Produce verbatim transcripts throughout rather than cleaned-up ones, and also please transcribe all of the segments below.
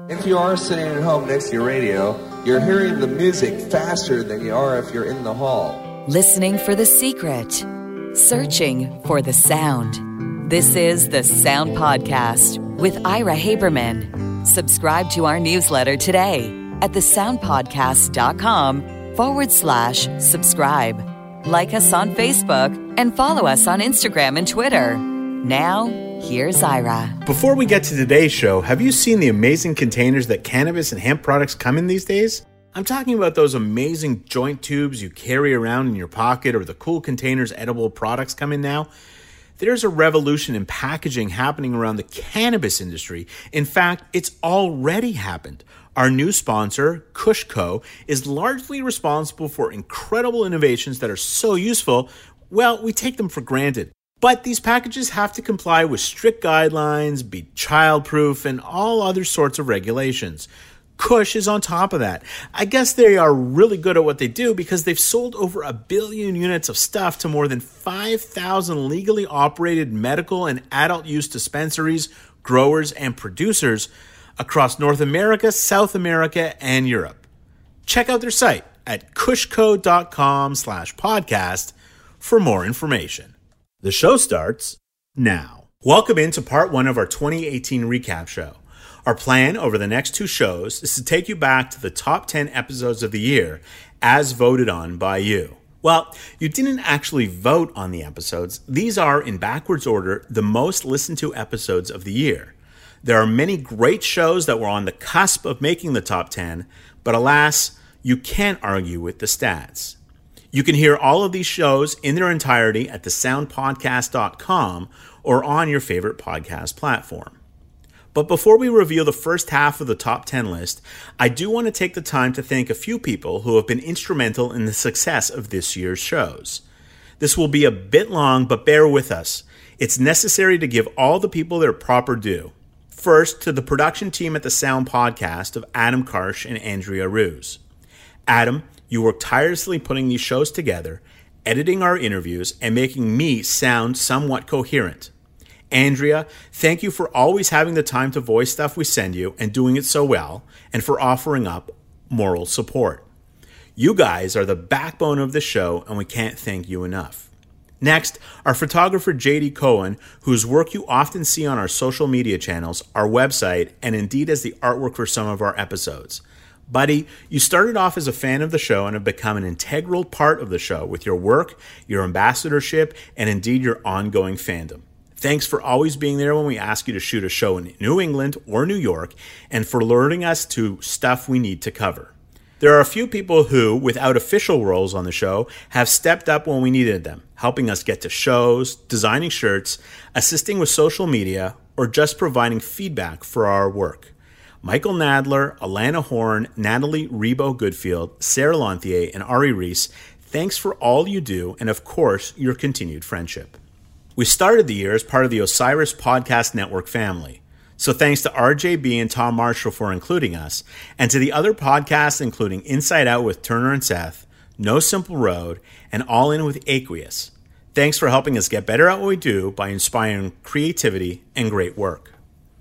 If you are sitting at home next to your radio, you're hearing the music faster than you are if you're in the hall. Listening for the secret. Searching for the sound. This is the Sound Podcast with Ira Haberman. Subscribe to our newsletter today at thesoundpodcast.com forward slash subscribe. Like us on Facebook and follow us on Instagram and Twitter. Now, here's Ira. Before we get to today's show, have you seen the amazing containers that cannabis and hemp products come in these days? I'm talking about those amazing joint tubes you carry around in your pocket or the cool containers edible products come in now. There's a revolution in packaging happening around the cannabis industry. In fact, it's already happened. Our new sponsor, KushCo, is largely responsible for incredible innovations that are so useful, well, we take them for granted. But these packages have to comply with strict guidelines, be childproof, and all other sorts of regulations. Kush is on top of that. I guess they are really good at what they do because they've sold over a billion units of stuff to more than five thousand legally operated medical and adult use dispensaries, growers, and producers across North America, South America, and Europe. Check out their site at kushco.com slash podcast for more information. The show starts now. Welcome into part one of our twenty eighteen recap show. Our plan over the next two shows is to take you back to the top ten episodes of the year as voted on by you. Well, you didn't actually vote on the episodes. These are, in backwards order, the most listened to episodes of the year. There are many great shows that were on the cusp of making the top ten, but alas, you can't argue with the stats. You can hear all of these shows in their entirety at the sound podcast dot com or on your favorite podcast platform. But before we reveal the first half of the top ten list, I do want to take the time to thank a few people who have been instrumental in the success of this year's shows. This will be a bit long, but bear with us. It's necessary to give all the people their proper due. First, to the production team at the Sound Podcast of Adam Karsh and Andrea Ruse. Adam, you work tirelessly putting these shows together, editing our interviews, and making me sound somewhat coherent. Andrea, thank you for always having the time to voice stuff we send you and doing it so well, and for offering up moral support. You guys are the backbone of the show, and we can't thank you enough. Next, our photographer J D Cohen, whose work you often see on our social media channels, our website, and indeed as the artwork for some of our episodes. Buddy, you started off as a fan of the show and have become an integral part of the show with your work, your ambassadorship, and indeed your ongoing fandom. Thanks for always being there when we ask you to shoot a show in New England or New York, and for alerting us to stuff we need to cover. There are a few people who, without official roles on the show, have stepped up when we needed them, helping us get to shows, designing shirts, assisting with social media, or just providing feedback for our work. Michael Nadler, Alana Horn, Natalie Rebo-Goodfield, Sarah Lanthier, and Ari Reese, thanks for all you do and, of course, your continued friendship. We started the year as part of the Osiris Podcast Network family, so thanks to R J B and Tom Marshall for including us, and to the other podcasts including Inside Out with Turner and Seth, No Simple Road, and All In with Aqueous. Thanks for helping us get better at what we do by inspiring creativity and great work.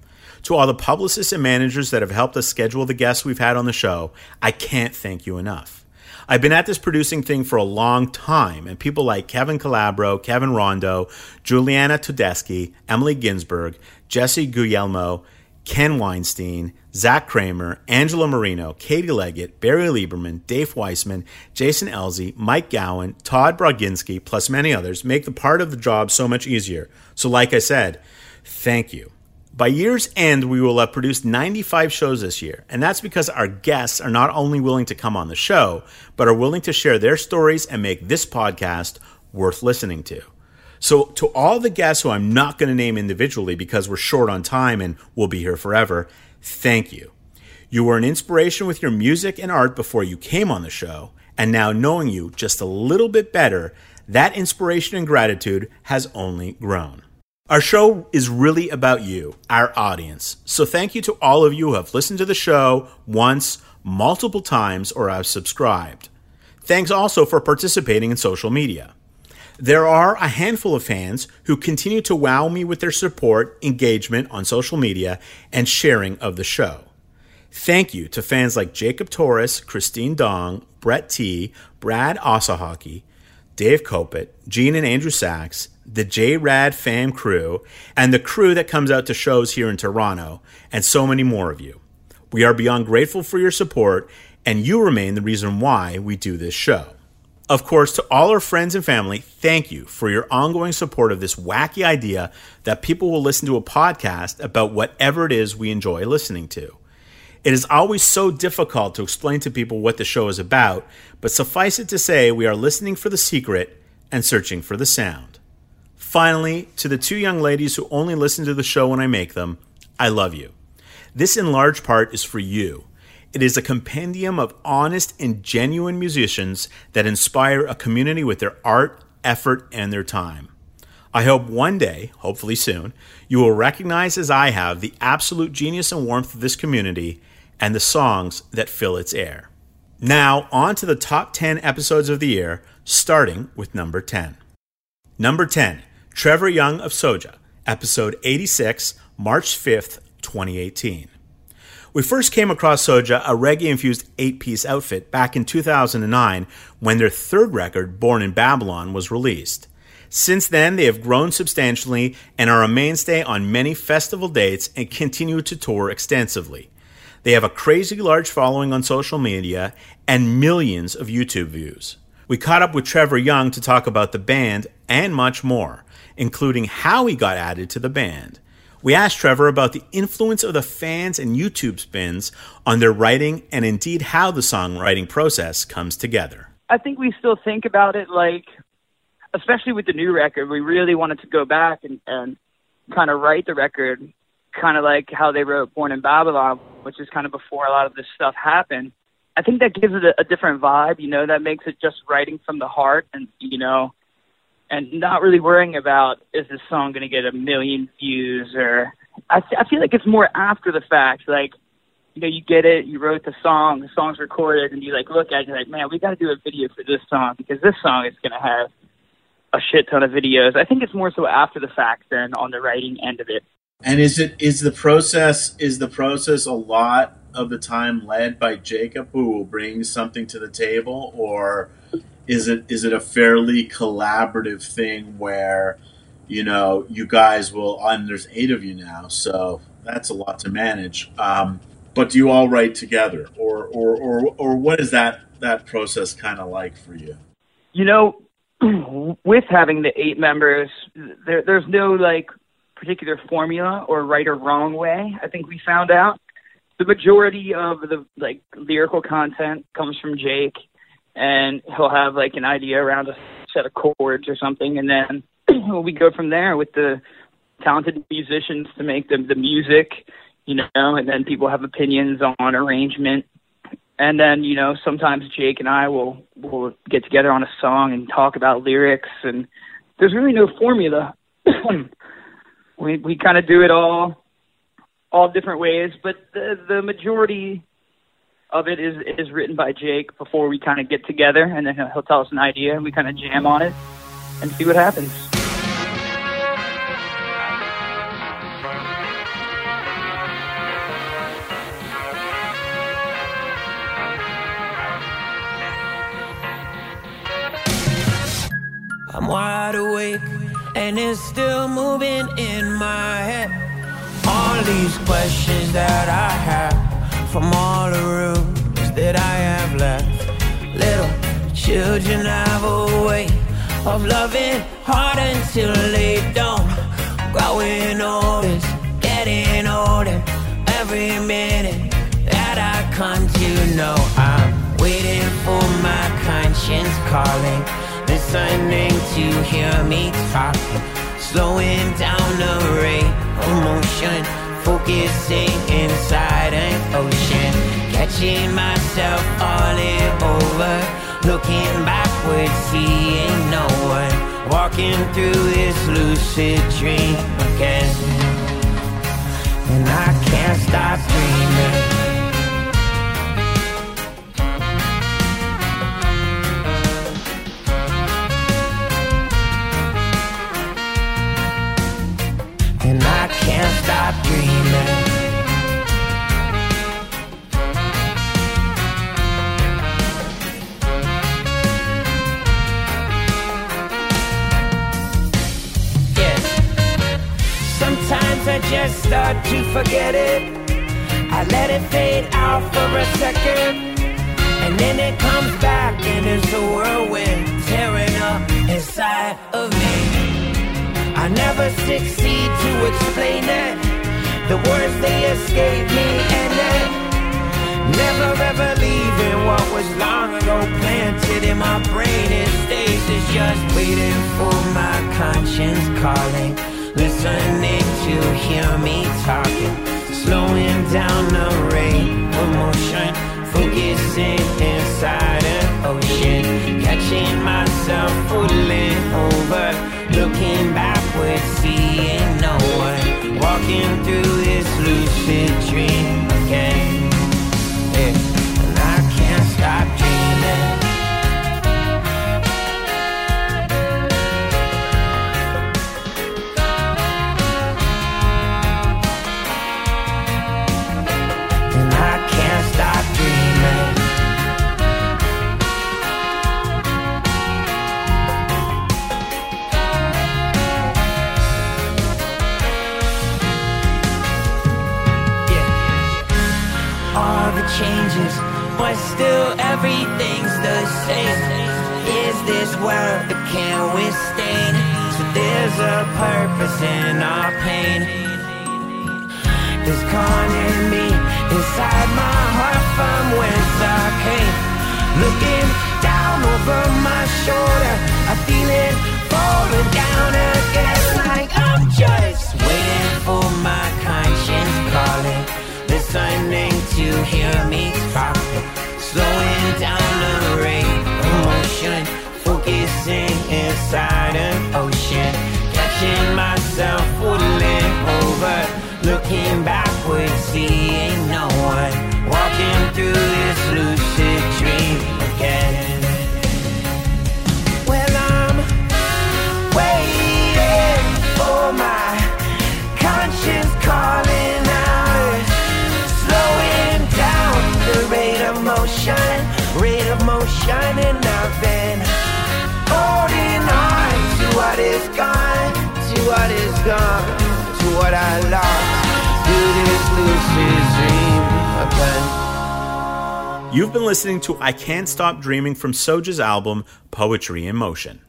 To all the publicists and managers that have helped us schedule the guests we've had on the show, I can't thank you enough. I've been at this producing thing for a long time, and people like Kevin Calabro, Kevin Rondo, Juliana Tedeschi, Emily Ginsberg, Jesse Guglielmo, Ken Weinstein, Zach Kramer, Angela Marino, Katie Leggett, Barry Lieberman, Dave Weissman, Jason Elzey, Mike Gowan, Todd Broginski, plus many others make the part of the job so much easier. So like I said, thank you. By year's end, we will have produced ninety-five shows this year, and that's because our guests are not only willing to come on the show, but are willing to share their stories and make this podcast worth listening to. So to all the guests who I'm not going to name individually because we're short on time and we'll be here forever, thank you. You were an inspiration with your music and art before you came on the show, and now knowing you just a little bit better, that inspiration and gratitude has only grown. Our show is really about you, our audience. So thank you to all of you who have listened to the show once, multiple times, or have subscribed. Thanks also for participating in social media. There are a handful of fans who continue to wow me with their support, engagement on social media, and sharing of the show. Thank you to fans like Jacob Torres, Christine Dong, Brett T., Brad Osahaki, Dave Kopit, Gene and Andrew Sachs, the J-Rad fam crew, and the crew that comes out to shows here in Toronto, and so many more of you. We are beyond grateful for your support, and you remain the reason why we do this show. Of course, to all our friends and family, thank you for your ongoing support of this wacky idea that people will listen to a podcast about whatever it is we enjoy listening to. It is always so difficult to explain to people what the show is about, but suffice it to say we are listening for the secret and searching for the sound. Finally, to the two young ladies who only listen to the show when I make them, I love you. This in large part is for you. It is a compendium of honest and genuine musicians that inspire a community with their art, effort, and their time. I hope one day, hopefully soon, you will recognize as I have the absolute genius and warmth of this community and the songs that fill its air. Now, on to the top ten episodes of the year, starting with number ten. Number ten, Trevor Young of Soja, episode eighty-six, March fifth, twenty eighteen. We first came across Soja, a reggae-infused eight-piece outfit, back in two thousand nine when their third record, Born in Babylon, was released. Since then, they have grown substantially and are a mainstay on many festival dates and continue to tour extensively. They have a crazy large following on social media and millions of YouTube views. We caught up with Trevor Young to talk about the band and much more, including how he got added to the band. We asked Trevor about the influence of the fans and YouTube spins on their writing and indeed how the songwriting process comes together. I think we still think about it like, especially with the new record, we really wanted to go back and, and kind of write the record kind of like how they wrote Born in Babylon, which is kind of before a lot of this stuff happened. I think that gives it a, a different vibe, you know, that makes it just writing from the heart and, you know, and not really worrying about, is this song going to get a million views? Or I, I feel like it's more after the fact. Like, you know, you get it, you wrote the song, the song's recorded, and you like look at it, you're like, man, we got to do a video for this song because this song is going to have a shit ton of videos. I think it's more so after the fact than on the writing end of it. And is it is the process is the process a lot of the time led by Jacob, who will bring something to the table, or Is it is it a fairly collaborative thing where, you know, you guys will, and there's eight of you now, so that's a lot to manage. Um, but do you all write together, or or or, or what is that, that process kind of like for you? You know, with having the eight members, there there's no like particular formula or right or wrong way. I think we found out the majority of the like lyrical content comes from Jake. And he'll have like an idea around a set of chords or something, and then we go from there with the talented musicians to make the the music, you know. And then people have opinions on arrangement, and then you know sometimes Jake and I will will get together on a song and talk about lyrics. And there's really no formula. we we kind of do it all all different ways, but the the majority of it is is written by Jake before we kind of get together, and then he'll, he'll tell us an idea, and we kind of jam on it and see what happens. I'm wide awake, and it's still moving in my head. All these questions that I have from all the rooms that I have left. Little children have a way of loving hard until they don't. Growing older, getting older, every minute that I come to know. I'm waiting for my conscience calling, listening to hear me talk, slowing down the rate of motion, focusing inside an ocean, catching myself falling over, looking backwards, seeing no one, walking through this lucid dream again, and I can't stop dreaming. And I can't stop dreaming. to forget it. I let it fade out for a second, and then it comes back and it's a whirlwind tearing up inside of me. I never succeed to explain it. The words, they escape me, and then never ever leaving what was long ago planted in my brain. It stays, it's just waiting for my conscience calling, listening to hear me talking, slowing down the rate of motion, focusing inside an ocean, catching myself falling over, looking backwards, seeing no one, walking through this lucid dream again. Yeah. And I can't stop dreaming. And I can't stop dreaming. All the changes, but still everything's the same. Is this world that can't withstand? So there's a purpose in our pain. There's calling me inside my heart from whence I came. Looking down over my shoulder, I feel it falling down again, like I'm just waiting for my conscience calling, listening to hear me talk, slowing down the rate of motion, focusing inside an ocean, catching myself falling over, looking backwards, seeing no one, walking through this lucid dream again. Well, I'm waiting for my conscience calling out, slowing down the rate of motion, rate of motion, and I've been holding on to what is gone, to what is gone, to what I lost, to this lucid dream again. You've been listening to I Can't Stop Dreaming from Soja's album, Poetry in Motion.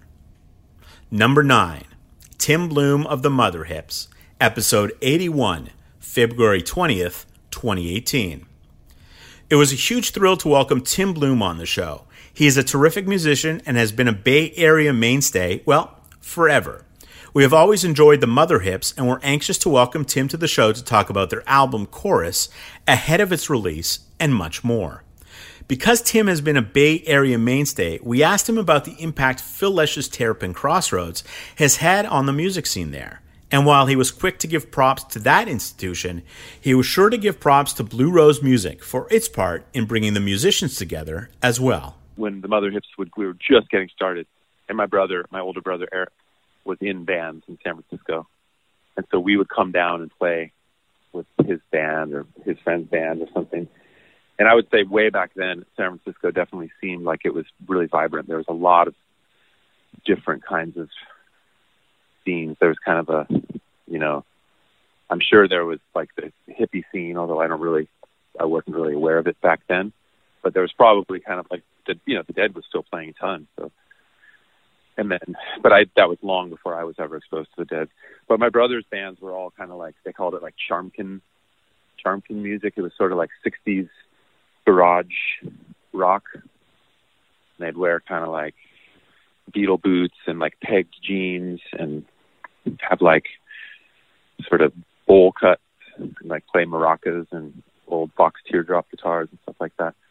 Number nine, Tim Bloom of the Mother Hips, episode eighty-one, February twentieth, twenty eighteen. It was a huge thrill to welcome Tim Bloom on the show. He is a terrific musician and has been a Bay Area mainstay, well, forever. We have always enjoyed the Mother Hips, and we're anxious to welcome Tim to the show to talk about their album Chorus ahead of its release and much more. Because Tim has been a Bay Area mainstay, we asked him about the impact Phil Lesh's Terrapin Crossroads has had on the music scene there. And while he was quick to give props to that institution, he was sure to give props to Blue Rose Music for its part in bringing the musicians together as well. When the Mother Hips, would, we were just getting started, and my brother, my older brother Eric, was in bands in San Francisco. And so we would come down and play with his band or his friend's band or something. And I would say way back then, San Francisco definitely seemed like it was really vibrant. There was a lot of different kinds of scenes. There was kind of a, you know, I'm sure there was like the hippie scene, although I don't really, I wasn't really aware of it back then. But there was probably kind of like, the, you know, the Dead was still playing a ton. So, and then, but I, that was long before I was ever exposed to the Dead. But my brother's bands were all kind of like, they called it like Charmkin, Charmkin music. It was sort of like sixties garage rock. And they'd wear kind of like Beatle boots and like pegged jeans and have like sort of bowl cuts and like play maracas and old box teardrop guitars and stuff like that.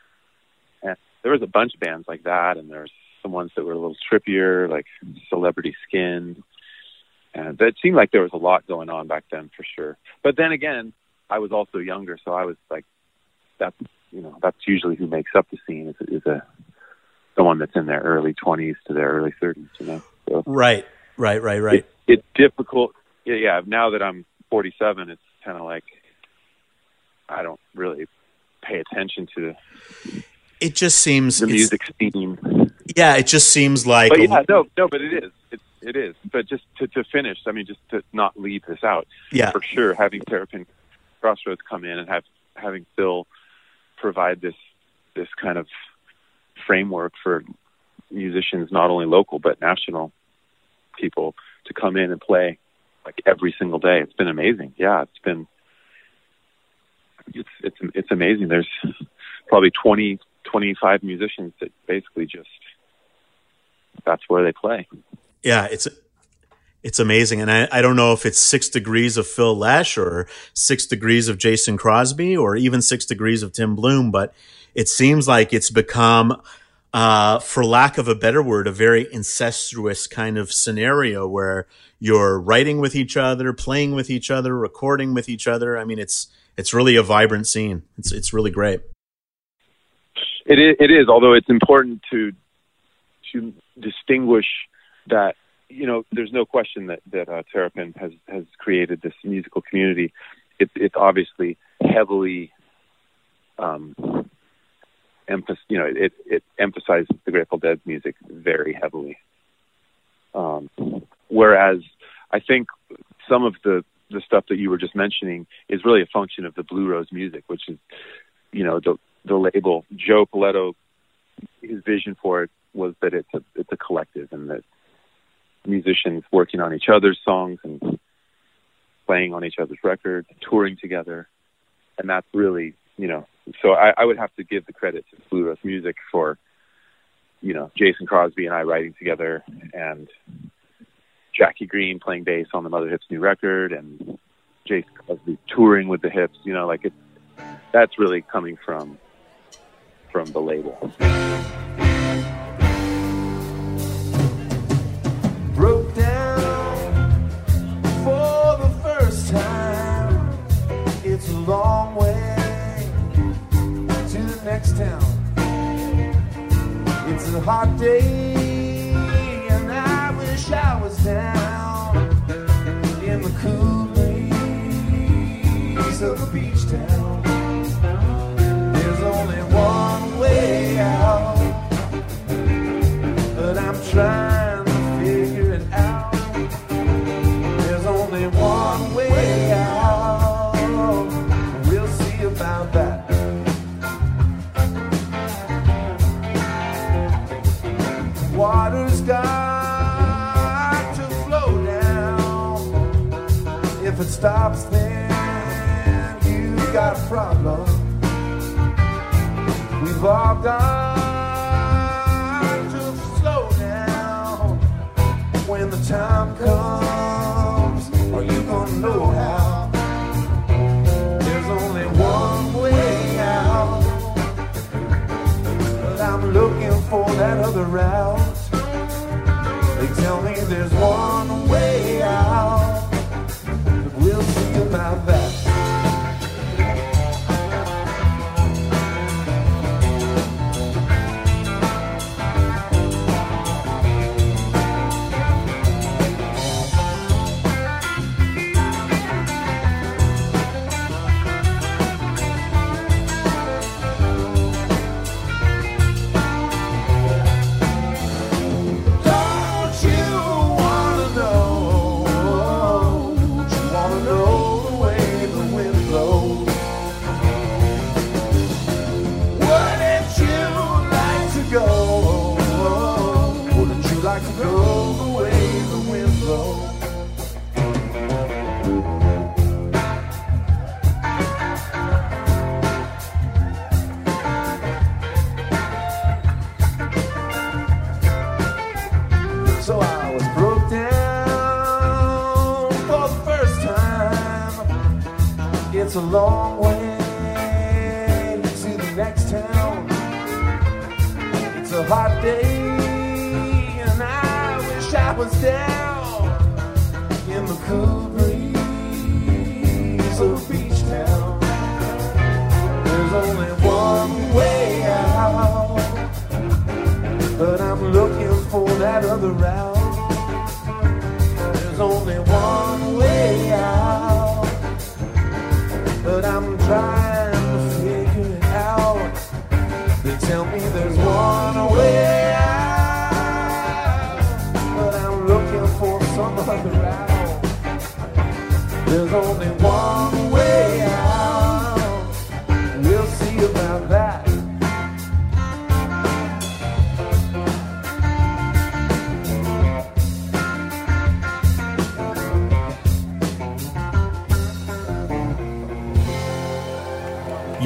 And there was a bunch of bands like that, and there's some ones that were a little trippier, like Celebrity Skin. And it seemed like there was a lot going on back then for sure. But then again, I was also younger, so I was like, that's, you know, that's usually who makes up the scene is, is a someone that's in their early twenties to their early thirties, you know. So right, right, right, right. It, it's difficult. Yeah, yeah. Now that I'm forty-seven, it's kind of like I don't really pay attention to. It just seems the music scene. Yeah, it just seems like. But yeah, no, no, but it is. It, it is. but just to, to finish, I mean, just to not leave this out. Yeah. For sure, having Terrapin Crossroads come in and have having Phil provide this this kind of framework for musicians, not only local but national people, to come in and play like every single day. It's been amazing. Yeah, it's been it's it's it's amazing. There's probably twenty, twenty-five musicians that basically just that's where they play. Yeah, it's it's amazing. And I, I don't know if it's six degrees of Phil Lesh or six degrees of Jason Crosby or even six degrees of Tim Bloom, but it seems like it's become, uh, for lack of a better word, a very incestuous kind of scenario where you're writing with each other, playing with each other, recording with each other. I mean, it's it's really a vibrant scene. It's it's really great. It is, it is, although it's important to to distinguish that, you know, there's no question that, that uh, Terrapin has, has created this musical community. It, it's obviously heavily, um, emph- you know, it, it emphasizes the Grateful Dead's music very heavily. Um, whereas I think some of the, the stuff that you were just mentioning is really a function of the Blue Rose music, which is, you know, the, the label. Joe Paletto, his vision for it was that it's a, it's a collective, and that musicians working on each other's songs and playing on each other's records, touring together. And that's really, you know, so I, I would have to give the credit to Blue Rose Music for, you know, Jason Crosby and I writing together, and Jackie Green playing bass on the Mother Hips new record, and Jason Crosby touring with the Hips, you know, like it, that's really coming from, from the label. Broke down for the first time. It's a long way to the next town. It's a hot day, and I wish I was down in the cool breeze of the beach town. There's only one way out, but I'm trying one way out. We'll see about that. Water's got to flow down. If it stops, then you've got a problem. We've all got to slow down when the time comes. Are you gonna know how? There's only one way out, but I'm looking for that other route. They tell me there's one way out, but we'll see about that. It's a long way to the next town. It's a hot day, and I wish I was down in the cool breeze of beach town. There's only one way out, but I'm looking for that other route. There's only one way out, but I'm trying to figure it out. They tell me there's one way out, but I'm looking for some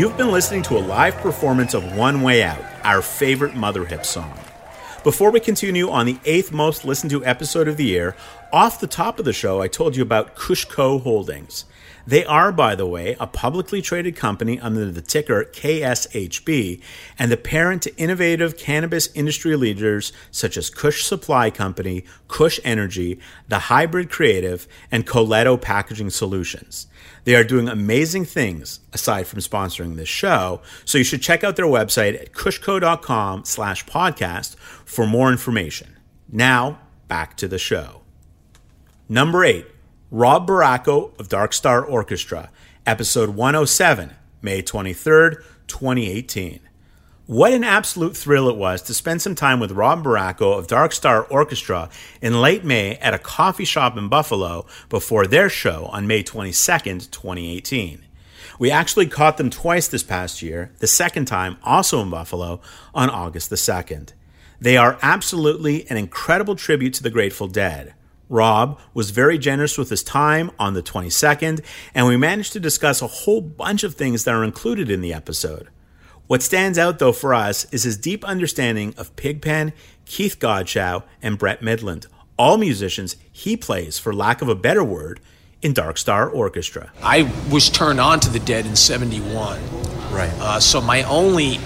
You've been listening to a live performance of One Way Out, our favorite Mother Hip song. Before we continue on the eighth most listened to episode of the year, off the top of the show, I told you about Kushco Holdings. They are, by the way, a publicly traded company under the ticker K S H B and the parent to innovative cannabis industry leaders such as Kush Supply Company, Kush Energy, The Hybrid Creative, and Coletto Packaging Solutions. They are doing amazing things aside from sponsoring this show, so you should check out their website at kushco.com slash podcast for more information. Now, back to the show. Number eight. Rob Baracco of Dark Star Orchestra, episode one oh seven, May twenty-third, twenty eighteen. What an absolute thrill it was to spend some time with Rob Baracco of Dark Star Orchestra in late May at a coffee shop in Buffalo before their show on May twenty-second, twenty eighteen. We actually caught them twice this past year, the second time also in Buffalo on August the second. They are absolutely an incredible tribute to the Grateful Dead. Rob was very generous with his time on the twenty-second, and we managed to discuss a whole bunch of things that are included in the episode. What stands out, though, for us is his deep understanding of Pigpen, Keith Godchow, and Brett Midland, all musicians he plays, for lack of a better word, in Dark Star Orchestra. I was turned on to the Dead in seventy-one. Right. Uh, so my only...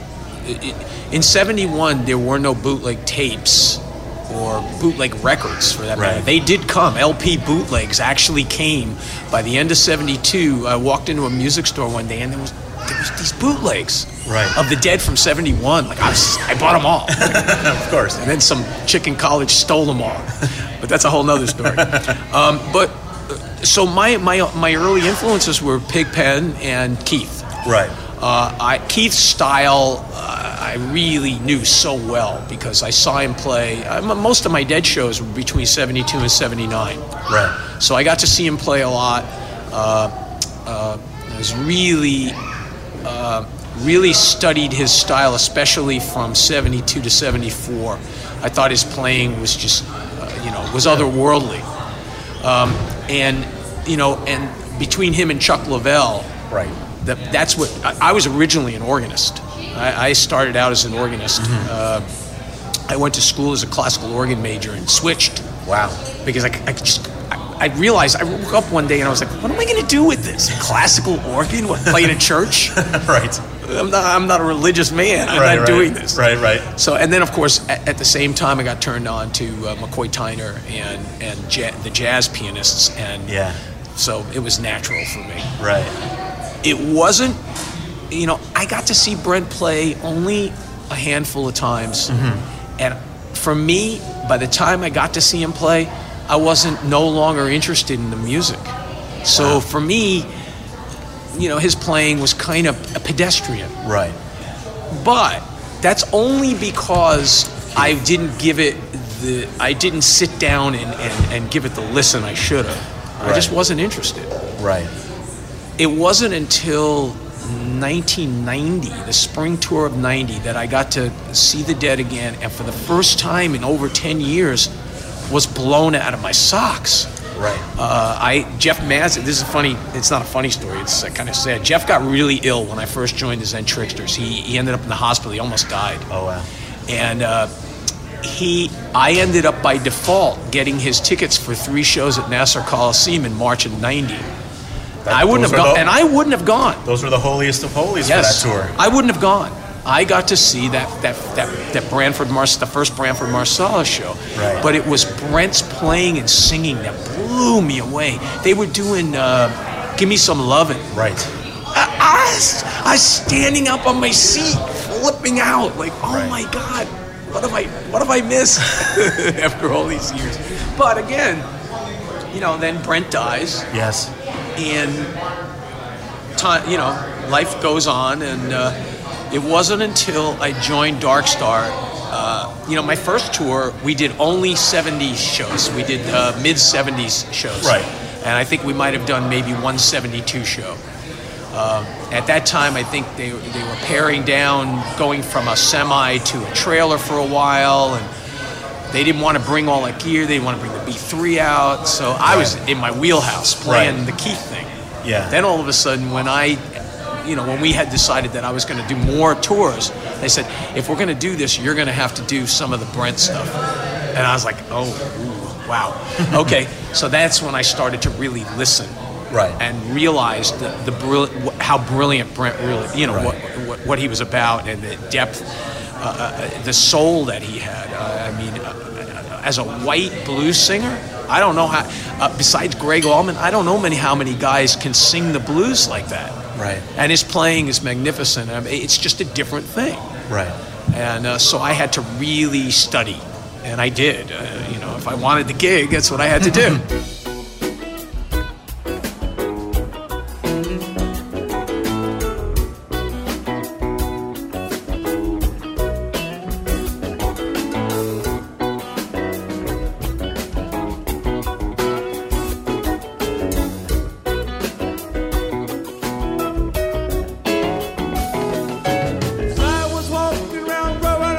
In seventy-one, there were no bootleg tapes or bootleg records, for that matter. Right. They did come. L P bootlegs actually came. By the end of seventy-two, I walked into a music store one day, and there was there was these bootlegs right. of the Dead from seventy-one. Like, I, was, I bought them all. Of course. And then some chick in college stole them all. But that's a whole nother story. um, but, uh, so my, my, my early influences were Pigpen and Keith. Right. Uh, I, Keith's style, uh, I really knew so well because I saw him play. Uh, most of my Dead shows were between seventy-two and seventy-nine. Right. So I got to see him play a lot. Uh, uh, I was really, uh, really studied his style, especially from seventy-two to seventy-four. I thought his playing was just, uh, you know, was otherworldly. Um, and, you know, and between him and Chuck Leavell, right. That, that's what I, I was originally an organist. I, I started out as an organist. Mm-hmm. Uh, I went to school as a classical organ major and switched. Wow! Because I, I just I, I realized I woke up one day and I was like, what am I going to do with this? Classical organ? What, play in a church? Right. I'm not. I'm not a religious man. I'm right, not right. doing this. Right. Right. So and then of course at, at the same time I got turned on to uh, McCoy Tyner and and ja- the jazz pianists, and yeah. So it was natural for me. Right. It wasn't, you know, I got to see Brent play only a handful of times. Mm-hmm. And for me, by the time I got to see him play, I wasn't no longer interested in the music. So wow. For me, you know, his playing was kind of a pedestrian. Right. But that's only because I didn't give it the, I didn't sit down and, and, and give it the listen I should have. Right. I just wasn't interested. Right. It wasn't until nineteen ninety, the spring tour of ninety, that I got to see the Dead again, and for the first time in over ten years, was blown out of my socks. Right. Uh, I Jeff Mazza. This is funny. It's not a funny story. It's uh, kind of sad. Jeff got really ill when I first joined the Zen Tricksters. He he ended up in the hospital. He almost died. Oh wow. And uh, he, I ended up by default getting his tickets for three shows at Nassau Coliseum in March of ninety. That, I wouldn't have gone, the, and I wouldn't have gone. Those were the holiest of holies yes, for that tour. I wouldn't have gone. I got to see that that that that Branford Mars, the first Branford Marsalis show. Right. But it was Brent's playing and singing that blew me away. They were doing uh, "Give Me Some Lovin'." Right. I, I, was, I was standing up on my seat, flipping out, like, oh right. my God, what have I what have I missed after all these years? But again, you know, then Brent dies. Yes. And time, you know, life goes on, and uh, it wasn't until I joined Dark Star. Uh, you know, my first tour, we did only seventies shows. We did uh, mid seventies shows. Right. And I think we might have done maybe one seventy-two show. Um, at that time, I think they they were paring down, going from a semi to a trailer for a while, and they didn't want to bring all that gear. They didn't want to bring the B three out. So I was in my wheelhouse playing right. the Keith thing. Yeah. Then all of a sudden, when I you know, when we had decided that I was going to do more tours, they said, if we're going to do this, you're going to have to do some of the Brent stuff. And I was like, oh, ooh, wow. Okay, so that's when I started to really listen. Right. And realized the, the brill- how brilliant Brent really, you know, right. what, what what he was about, and the depth, uh, uh, the soul that he had. Uh, I mean, uh, as a white blues singer, I don't know how, uh, besides Greg Allman, I don't know many how many guys can sing the blues like that. Right. And his playing is magnificent. I mean, it's just a different thing. Right. And uh, so I had to really study, and I did. Uh, you know, if I wanted the gig, that's what I had to do.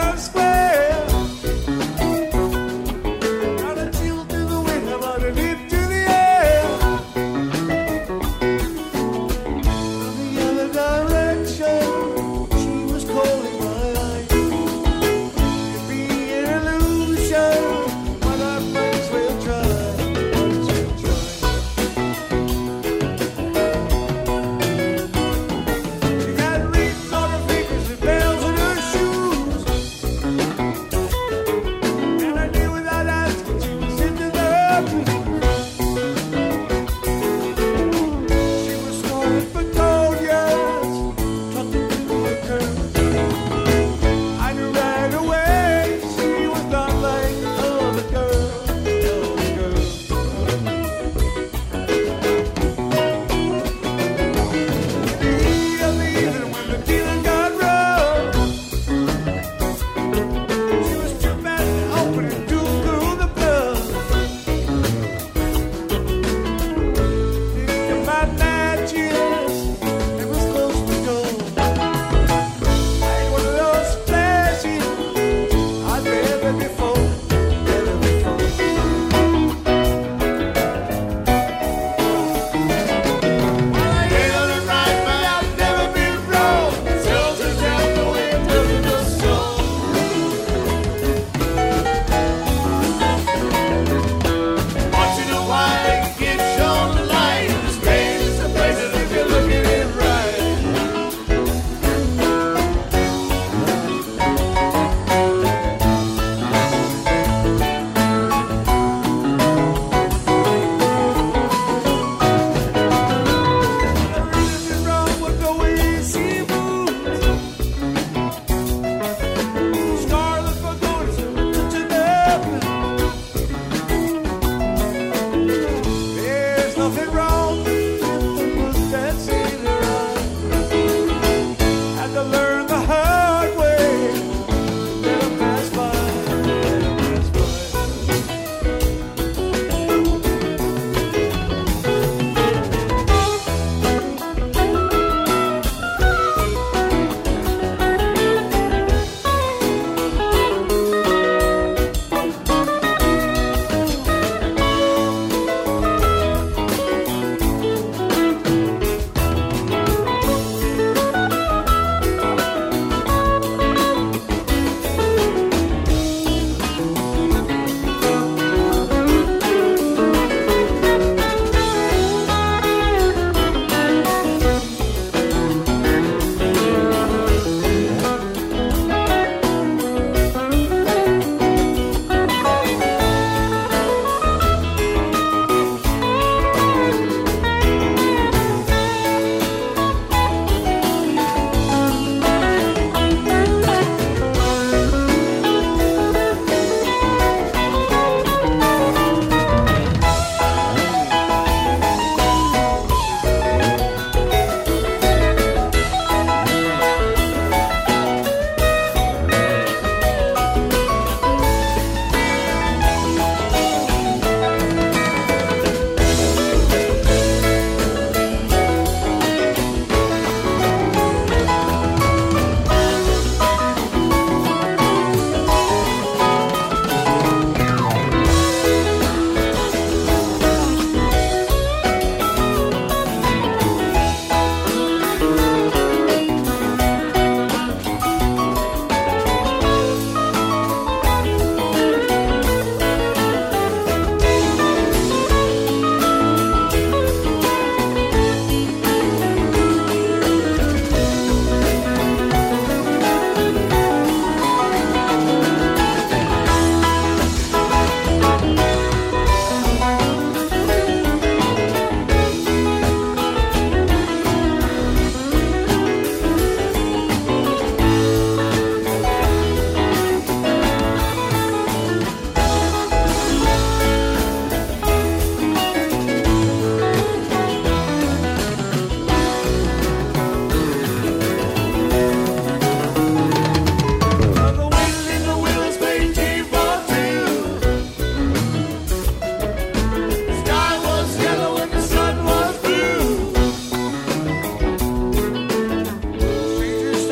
Square, got a chill through the wind about a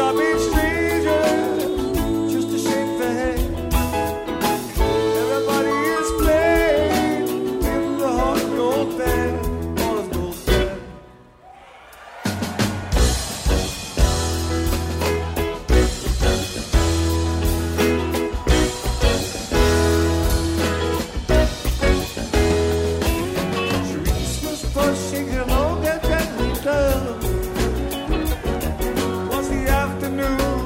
might be strangers, just to shake the hand. Everybody is playing in the heart of your band, all of those band. Christmas was shaking on that gently dove. Was the afternoon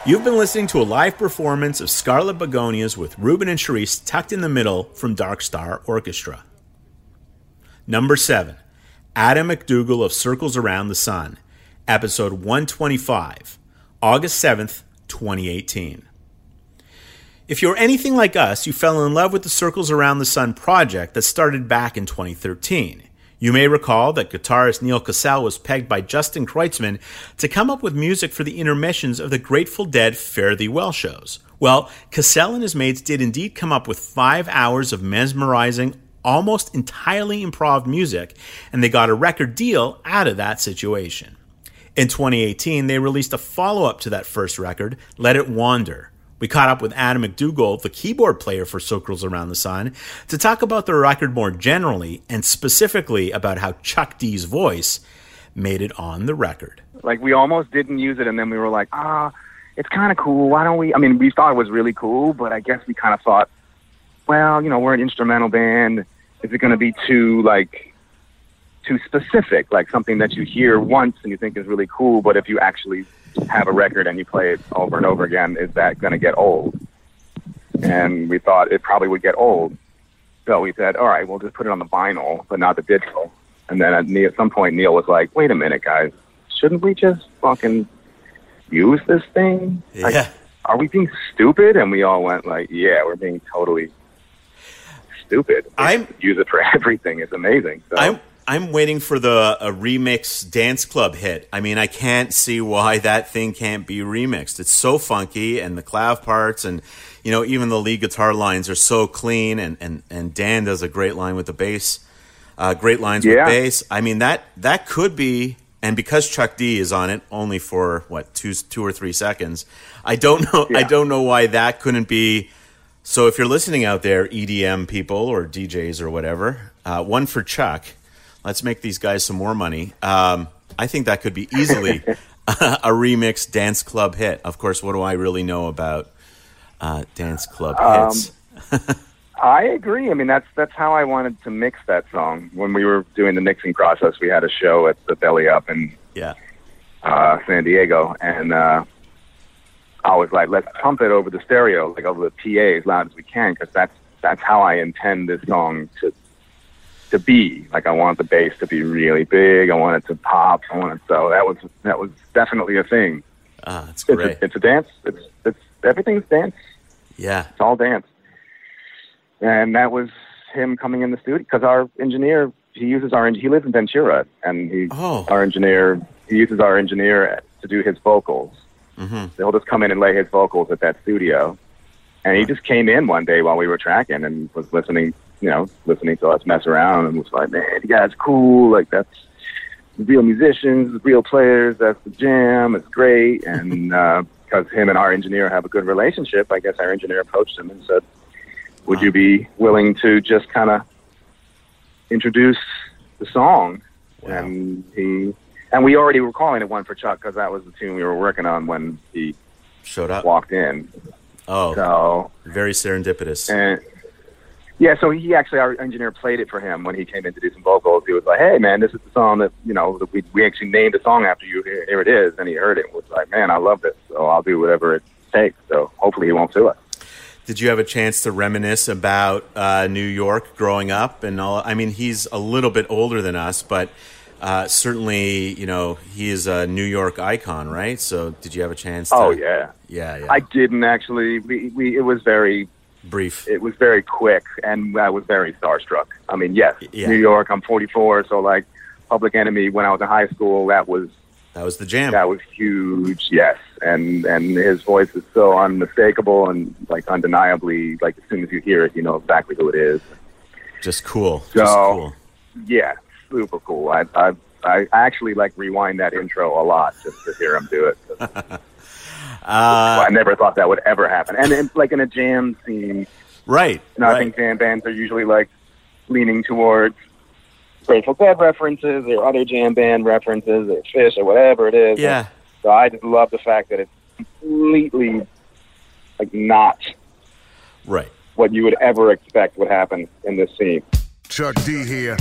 You've been listening to a live performance of Scarlet Begonias with Ruben and Charisse tucked in the middle from Dark Star Orchestra. Number seven, Adam McDougall of Circles Around the Sun, episode one twenty-five, August seventh, twenty eighteen. If you're anything like us, you fell in love with the Circles Around the Sun project that started back in twenty thirteen. You may recall that guitarist Neil Cassell was pegged by Justin Kreutzmann to come up with music for the intermissions of the Grateful Dead Fare Thee Well shows. Well, Cassell and his mates did indeed come up with five hours of mesmerizing, almost entirely improv music, and they got a record deal out of that situation. In twenty eighteen, they released a follow-up to that first record, Let It Wander. We caught up with Adam McDougall, the keyboard player for Circles Around the Sun, to talk about the record more generally and specifically about how Chuck D's voice made it on the record. Like, we almost didn't use it, and then we were like, ah, it's kind of cool. Why don't we? I mean, we thought it was really cool, but I guess we kind of thought, well, you know, we're an instrumental band. Is it going to be too, like, too specific, like something that you hear once and you think is really cool, but if you actually have a record and you play it over and over again, is that going to get old? And we thought it probably would get old. So we said, all right, we'll just put it on the vinyl, but not the digital. And then at, at some point, Neil was like, wait a minute, guys, shouldn't we just fucking use this thing? Yeah. Like, are we being stupid? And we all went like, yeah, we're being totally stupid. I'm use it for everything. It's amazing. So. I'm I'm waiting for the a remix dance club hit. I mean, I can't see why that thing can't be remixed. It's so funky, and the clav parts, and you know, even the lead guitar lines are so clean, and and, and Dan does a great line with the bass, uh, great lines yeah. with bass. I mean, that that could be, and because Chuck D is on it only for what two two or three seconds, I don't know. Yeah. I don't know why that couldn't be. So if you're listening out there, E D M people or D Js or whatever, uh, one for Chuck. Let's make these guys some more money. Um, I think that could be easily a remix dance club hit. Of course, what do I really know about uh, dance club hits? Um, I agree. I mean, that's that's how I wanted to mix that song. When we were doing the mixing process, we had a show at the Belly Up in yeah. uh, San Diego, and uh, I was like, let's pump it over the stereo, like over the P A as loud as we can, because that's that's how I intend this song to. to be. Like, I want the bass to be really big. I want it to pop. I want it, so that was that was definitely a thing. Ah, that's great. It's a, it's a dance. It's it's everything's dance. Yeah, it's all dance. And that was him coming in the studio, because our engineer, he uses our he lives in Ventura, and he oh. our engineer he uses our engineer to do his vocals. Mm-hmm. He'll just come in and lay his vocals at that studio. And he just came in one day while we were tracking and was listening. You know, listening to us mess around, and was like, man, you guys cool. Like, that's real musicians, real players. That's the jam. It's great. And because uh, him and our engineer have a good relationship, I guess our engineer approached him and said, would wow. you be willing to just kind of introduce the song? Wow. And he, and we already were calling it One for Chuck, because that was the tune we were working on when he showed up, walked in. Oh, so very serendipitous. And, yeah, so he actually, our engineer played it for him when he came in to do some vocals. He was like, hey, man, this is the song that, you know, that we we actually named the song after you. Here, here it is. And he heard it and was like, man, I love this, so I'll do whatever it takes. So hopefully he won't sue us. Did you have a chance to reminisce about uh, New York growing up? And all? I mean, he's a little bit older than us, but uh, certainly, you know, he is a New York icon, right? So did you have a chance to... Oh, yeah. Yeah, yeah. I didn't actually. We, we It was very... brief. It was very quick, and I was very starstruck. I mean, yes, yeah. New York, I'm forty-four, so, like, Public Enemy, when I was in high school, that was... That was the jam. That was huge, yes. And and his voice is so unmistakable and, like, undeniably, like, as soon as you hear it, you know exactly who it is. Just cool. So, Just cool. Yeah, super cool. I, I, I actually, like, rewind that intro a lot just to hear him do it. Uh, I never thought that would ever happen. And, and like in a jam scene, right? You know, right. I think jam bands are usually like leaning towards Grateful Dead references or other jam band references or Fish or whatever it is. Yeah. So I just love the fact that it's completely like not right what you would ever expect would happen in this scene. Chuck D here.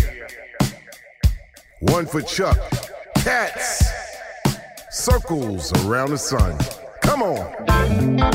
One for Chuck. Cats. Circles Around the Sun. Come on.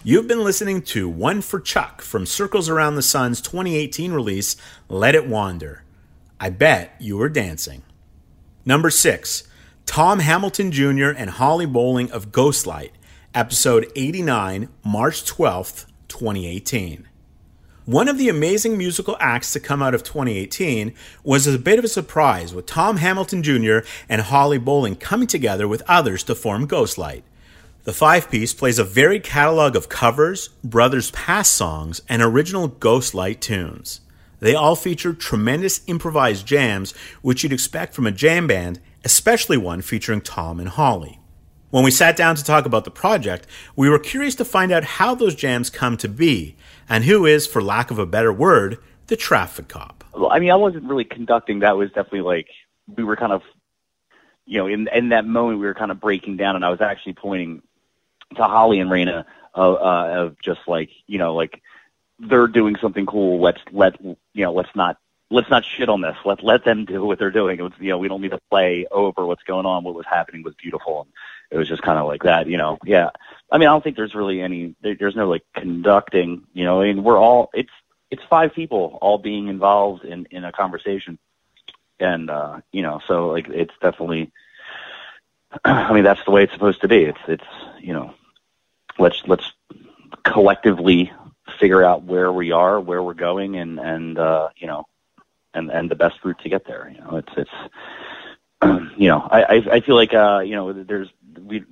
You've been listening to One for Chuck from Circles Around the Sun's twenty eighteen release, Let It Wander. I bet you were dancing. Number six, Tom Hamilton Junior and Holly Bowling of Ghostlight, episode eighty-nine, March twelfth, twenty eighteen. One of the amazing musical acts to come out of twenty eighteen was a bit of a surprise, with Tom Hamilton Junior and Holly Bowling coming together with others to form Ghostlight. The five-piece plays a varied catalog of covers, brothers' past songs, and original Ghostlight tunes. They all feature tremendous improvised jams, which you'd expect from a jam band, especially one featuring Tom and Holly. When we sat down to talk about the project, we were curious to find out how those jams come to be, and who is, for lack of a better word, the traffic cop. Well, I mean, I wasn't really conducting. That was definitely like, we were kind of, you know, in in that moment we were kind of breaking down, and I was actually pointing to Holly and Raina uh, uh, of just like, you know, like they're doing something cool. Let's let, you know, let's not, let's not shit on this. Let, let them do what they're doing. It was, you know, we don't need to play over what's going on. What was happening was beautiful. And it was just kind of like that, you know? Yeah. I mean, I don't think there's really any, there, there's no like conducting, you know, I mean, we're all, it's, it's five people all being involved in, in a conversation. And, uh, you know, so like, it's definitely, I mean, that's the way it's supposed to be. It's, it's, you know, let's, let's collectively figure out where we are, where we're going, and, and, uh, you know, and, and the best route to get there. You know, it's, it's, you know, I, I, I feel like, uh, you know, there's, we,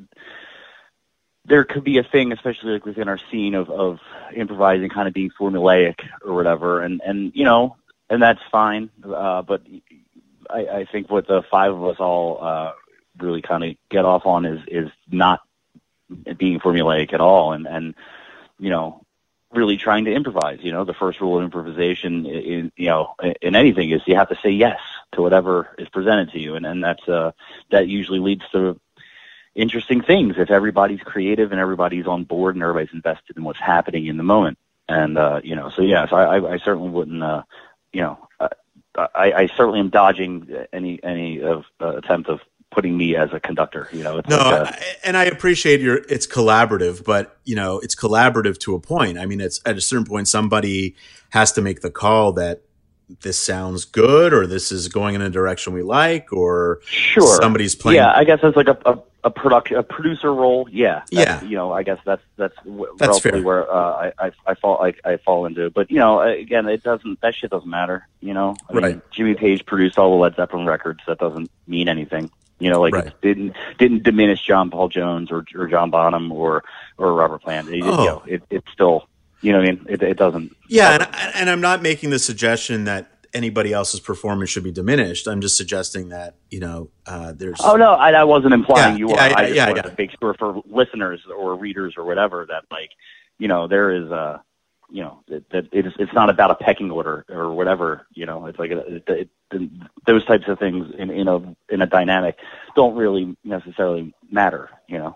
there could be a thing, especially like within our scene of, of improvising kind of being formulaic or whatever. And, and, you know, and that's fine. Uh, but I, I think what the five of us all, uh, really kind of get off on is, is not being formulaic at all. And, and, you know, really trying to improvise. You know, the first rule of improvisation in, you know, in anything is you have to say yes to whatever is presented to you. And, and that's, uh, that usually leads to interesting things if everybody's creative and everybody's on board and everybody's invested in what's happening in the moment. And, uh, you know, so yeah, so I, I certainly wouldn't, uh, you know, uh, I, I certainly am dodging any, any of uh, attempt of putting me as a conductor, you know. It's no, like a, and I appreciate your, it's collaborative, but you know, it's collaborative to a point. I mean, it's at a certain point, somebody has to make the call that this sounds good, or this is going in a direction we like, or sure, somebody's playing. Yeah, I guess that's like a, a, a production, a producer role. Yeah. Yeah. You know, I guess that's, that's, w- That's relatively fair. where, uh, I, I, I fall, I, I fall into, but you know, again, it doesn't, that shit doesn't matter. You know, I mean, Right. Jimmy Page produced all the Led Zeppelin records. That doesn't mean anything. You know, like Right. it didn't didn't diminish John Paul Jones or or John Bonham or or Robert Plant. It, Oh. you know, it, it's still, you know what I mean? It, it doesn't. Yeah, and, and I'm not making the suggestion that anybody else's performance should be diminished. I'm just suggesting that, you know, uh, there's. Oh no, I, I wasn't implying Yeah, you were. yeah, yeah, I just yeah, wanted yeah. to make sure for listeners or readers or whatever that, like, you know, there is a, you know, that, that it is, it's not about a pecking order or whatever. You know, it's like a, it, it, it, those types of things in in a in a dynamic don't really necessarily matter. You know.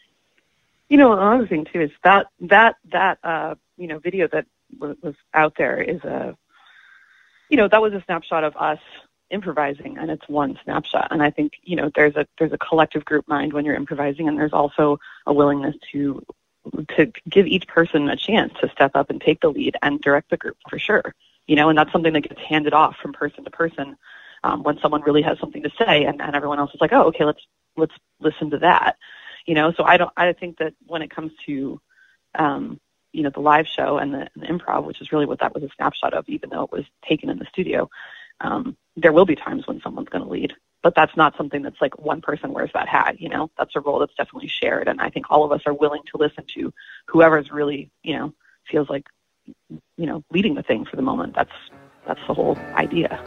You know, another thing too is that that that uh, you know video that w- was out there is a, you know, that was a snapshot of us improvising, and it's one snapshot. And I think, you know, there's a there's a collective group mind when you're improvising, and there's also a willingness to to give each person a chance to step up and take the lead and direct the group for sure. You know, and that's something that gets handed off from person to person um, when someone really has something to say, and, and everyone else is like, oh, okay, let's let's listen to that. You know, so I don't. I think that when it comes to, um, you know, the live show and the, and the improv, which is really what that was a snapshot of, even though it was taken in the studio, um, there will be times when someone's going to lead, but that's not something that's like one person wears that hat. You know, that's a role that's definitely shared, and I think all of us are willing to listen to whoever's really, you know, feels like, you know, leading the thing for the moment. That's that's the whole idea.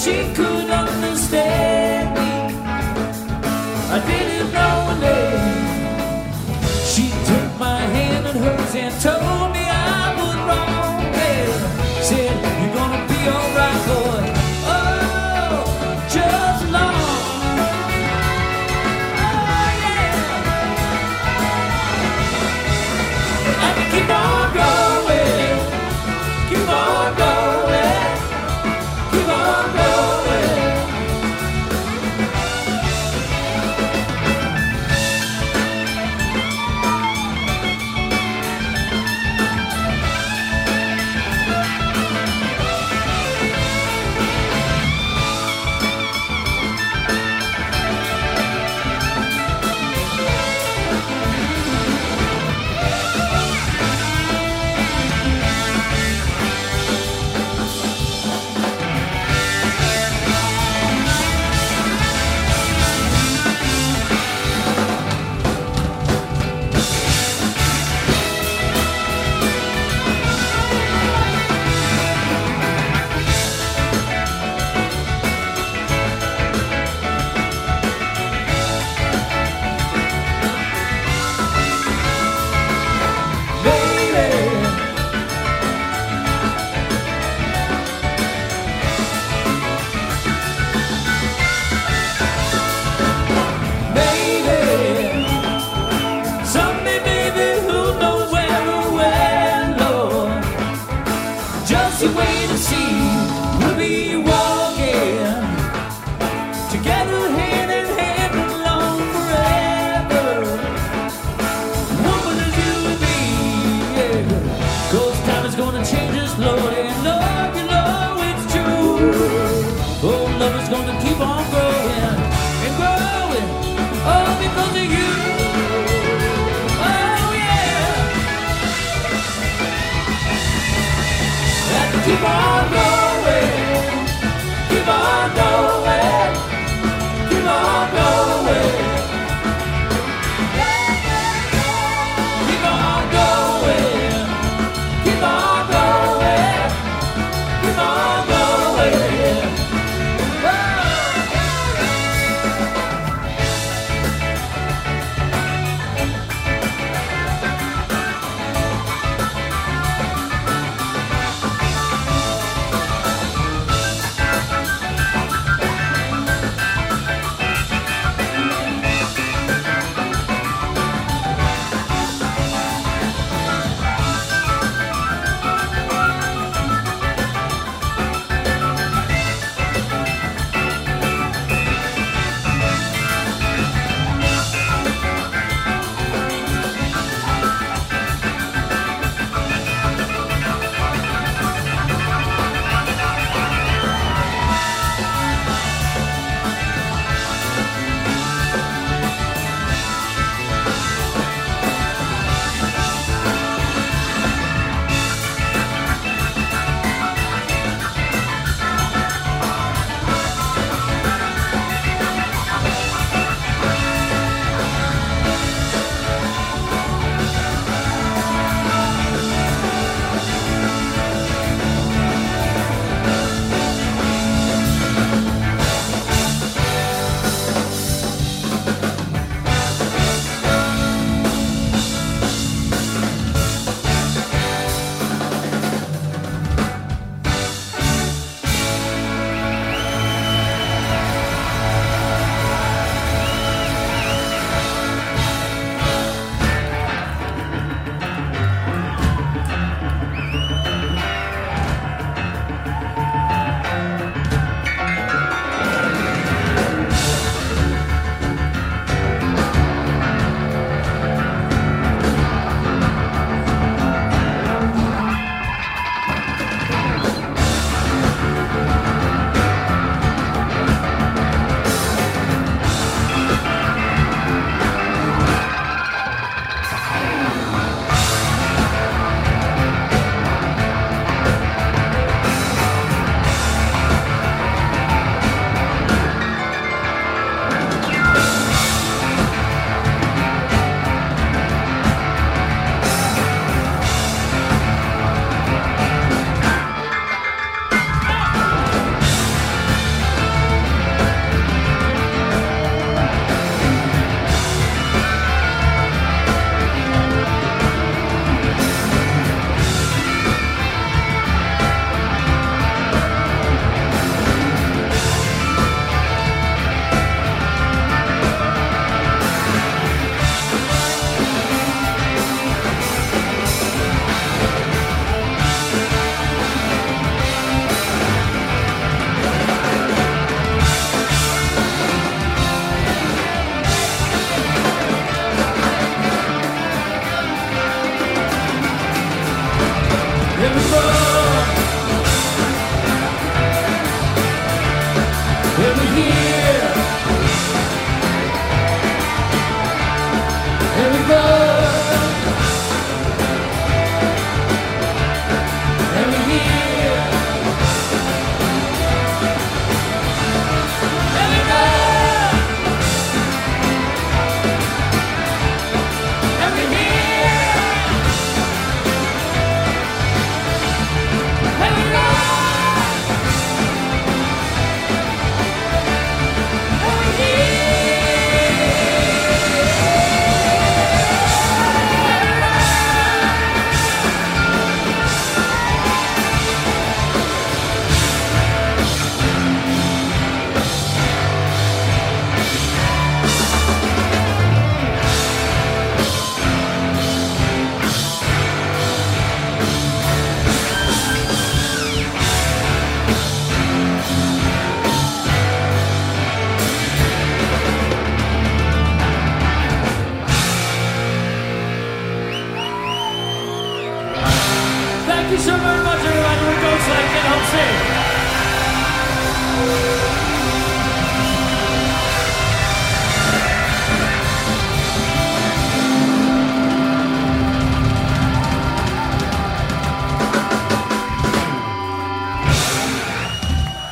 she could understand me. I didn't know her name. She took my hand in hers and told me I was wrong. Yeah. Said, you're gonna be alright, boy. Oh, just long. Oh, yeah. And keep on going. Keep on going. Keep on going. You wait and see, we'll be walking together hand in hand along forever. Woman, as you and me, yeah. 'Cause time is gonna change us slowly, and love, you know it's true. Oh, love is gonna keep on growing and growing, all because of you. Oh yeah. Keep on going, keep on going, keep on going. Keep on going, keep on going, keep on going.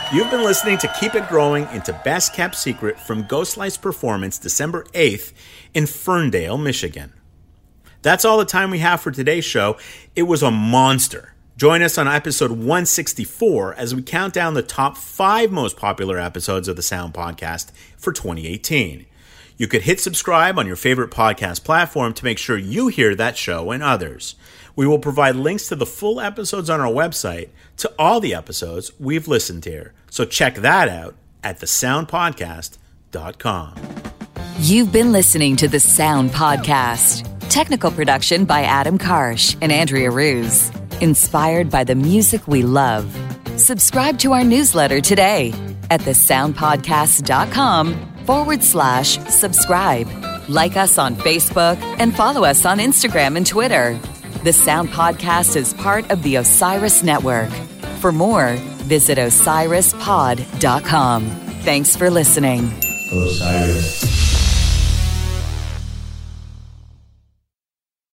You've been listening to Keep It Growing into Best Kept Secret from Ghostlice Performance December eighth in Ferndale, Michigan. That's all the time we have for today's show. It was a monster. Join us on episode one sixty-four as we count down the top five most popular episodes of the Sound Podcast for twenty eighteen. You could hit subscribe on your favorite podcast platform to make sure you hear that show and others. We will provide links to the full episodes on our website to all the episodes we've listened to. So check that out at the sound podcast dot com. You've been listening to The Sound Podcast. Technical production by Adam Karsh and Andrea Ruse. Inspired by the music we love. Subscribe to our newsletter today at the sound podcast dot com forward slash subscribe. Like us on Facebook and follow us on Instagram and Twitter. The Sound Podcast is part of the Osiris Network. For more, visit osiris pod dot com. Thanks for listening. Osiris.